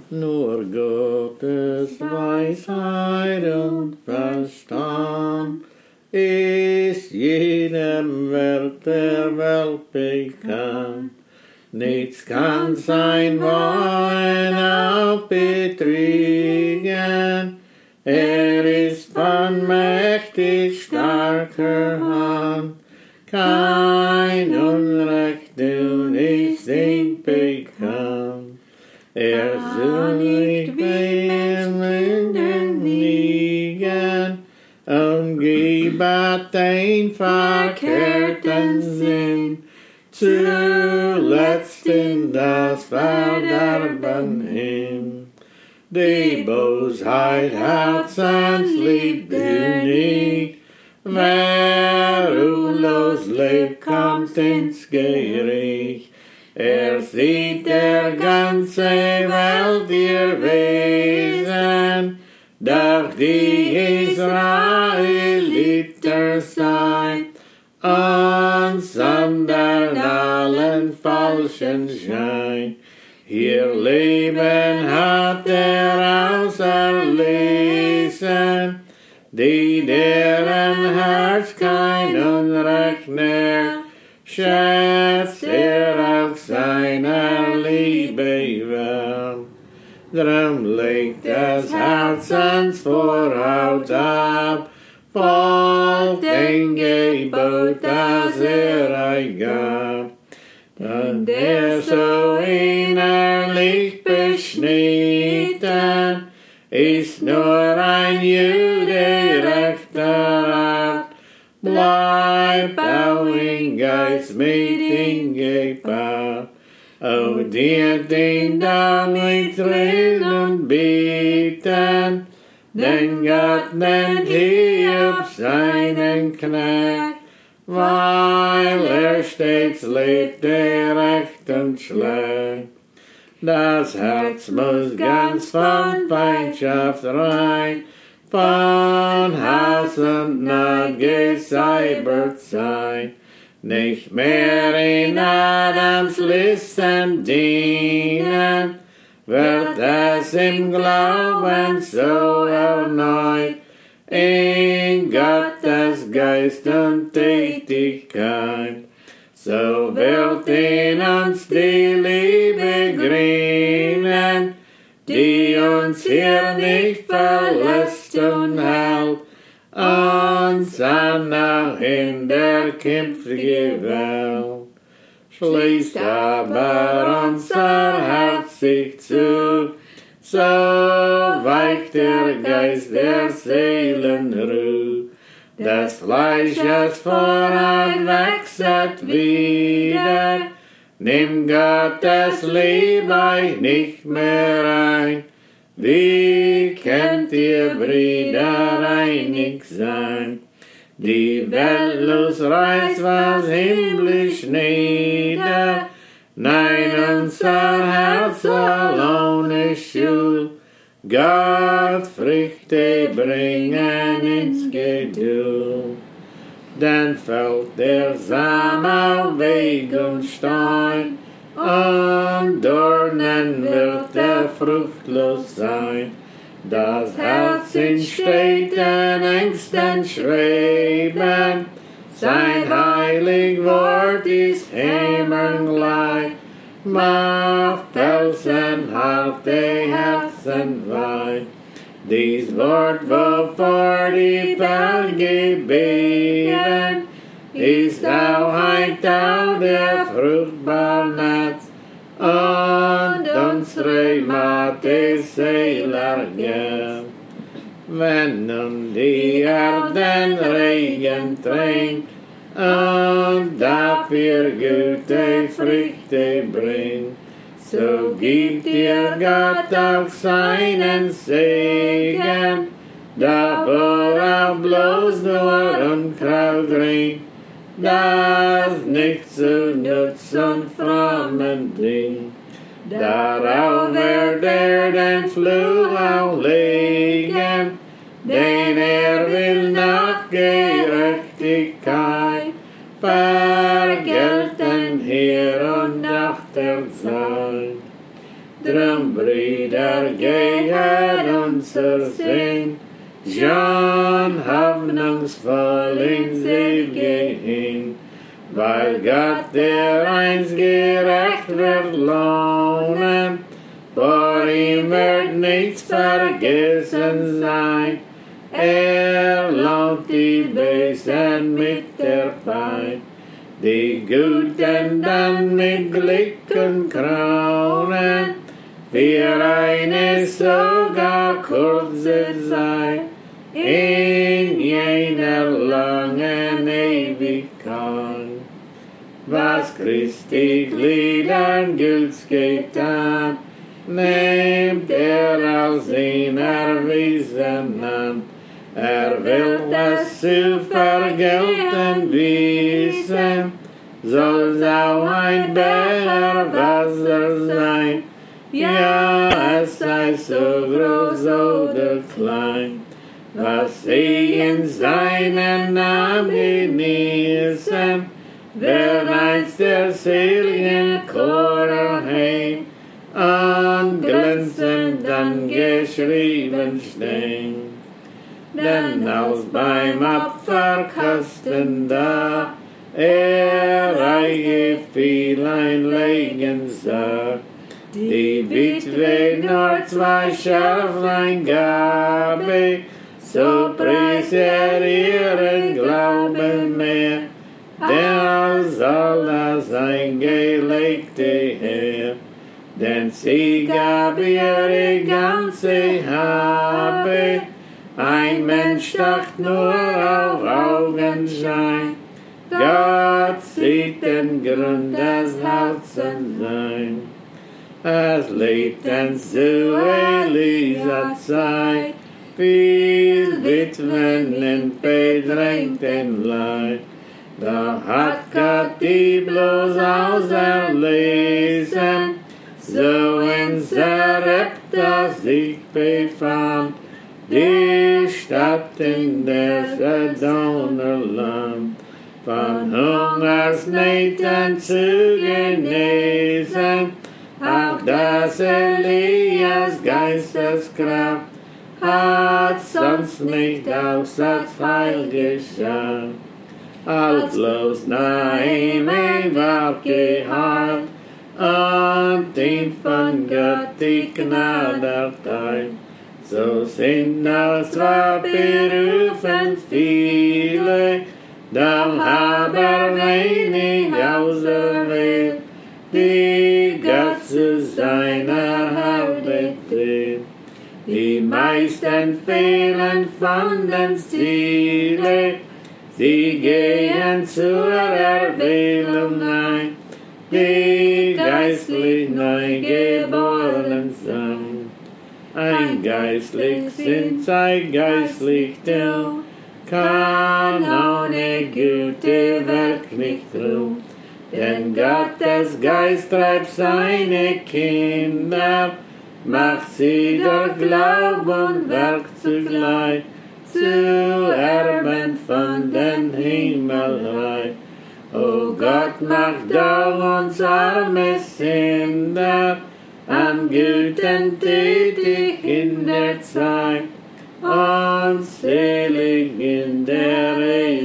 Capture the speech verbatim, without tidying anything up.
nur Gottes Weisheit und Verstand ist jedem Welt der Welt bekannt. Nichts kann sein Wollen auch betrügen, er ist von mächtig starker Hand. Kein Unrecht du nicht sind bekannt, er soll nicht Sünden liegen, und gibet den verkehrten Sinn, zuletzt in das Verderben hin. Die Bosheit Herzenslieb du nicht, wer ruhelos lebt, kommt ins Gericht. Er sieht der ganze Welt ihr Wesen, doch die Israeliter seid, und sondern allen falschen Schein. Ihr Leben hat er auserlesen, die deren Herz kein Unrecht nährt, schätzt er auch seiner Liebe well. Drum legt das Herzens Vorhaut ab, folgt den Gebot, das er euch gab. Und der so innerlich beschnitten, ist nur ein Jude rechter Art. Bleib auch in Geist mit ihm gepaart. O dir den damit drin und bieten, denn Gott nennt Hiob seinen Knecht, weil er stets lebt, der recht und schlecht. Das Herz muss ganz von Feindschaft rein, von Hass und Not gesäubert sein, nicht mehr in Adams Listen dienen, wird es im Glauben so erneut, in Gottes Geist und Tätigkeit. So wird in uns die Liebe grünen, die uns hier nicht verlässt und hält, uns an nach in der künftigen Welt. Schließt aber unser Herz sich zu, so weicht der Geist der Seelen Ruhe. Das Fleisch, das voran wächst wieder, nimm Gottes Liebe euch nicht mehr ein. Wie könnt ihr Brüder einig sein? Die Weltlust reißt was himmlisch nieder, nein, unser Herz soll ohne Schuld Gott Früchte bringen ins Geduld. Dann fällt der Samen auf Weg und Stein, und Dornen wird er fruchtlos sein. Das Herz in steten Ängsten schweben, sein heilig Wort ist Himmel gleich, macht Felsen harte Herzen weich. Dies Wort, wovor die Berge beben, ist auch ein Tau der fruchtbaren und unsere Mate Seele gern. Wenn nun die Erden Regen trinkt und dafür gute Früchte bringt, so gibt dir Gott auch seinen Segen, da wo er bloß nur Unkraut ringt, das nicht zu Nutz und frommen dient. Darauf wird er den Fluch auch legen, denn er will nach Gerechtigkeit vergelten hier und nach der Zeit. Drum, Brüder, vergehet unser Sinn, schon hoffnungsvoll ins Ewige hin, weil Gott, der einst gerecht wird lohnen, vor ihm wird nichts vergessen sein. Er lohnt die Bösen mit der Pein, die Guten dann mit Glücken kraunen, für eine sogar kurze Zeit, in jener langen Ewigkeit. Was Christi Gliedern Gutes getan, nehmt er als ihn erwiesen an. Er will das zu vergelten wissen, soll's auch ein Becher Wasser sein. Ja, es sei so groß oder klein, was sie in seinen Namen genießen, wird einst der seligen Chor erheben und glänzend dann geschrieben stehen. Denn als beim Abverkasten da er reiche viel einlegen sah, die Witwe nur zwei Schärflein gabe, so pries er ihren Glauben mehr, der als all das eingelegte her. Denn sie gab ihre ganze Habe, ein Mensch dacht nur auf Augenschein. Gott sieht den Grund des Herzens sein. Es lebten zu Elisa Zeit viel Witwen in bedrängten Leid. Da hat Gott die bloß auserlesen, so in Sarepta sich befand, die Stadt in der Sidonnerland, von Hungersnöten zu genesen, auch das Elias Geisteskraft hat sonst nicht aus das Heil geschah. Als bloß Naomi war geheilt und ihm von Gott die Gnade erteilt, so sind auch zwar berufen viele, doch aber wenig auserwählt, die Gott zu seiner Herrlichkeit zählt. Die meisten fehlen von den Zielen, sie gehen zur Erwählung ein, die geistlich neugeboren sind. Ein geistlich sind, sei geistlich du, kann ohne gute Werk nicht ruhen. Denn Gottes Geist treibt seine Kinder, macht sie durch Glaub und Werk zugleich zu Erben von den Himmelreich. O Gott, mach doch uns arme Sünder an Güten tätig in der Zeit und selig in der Ehe.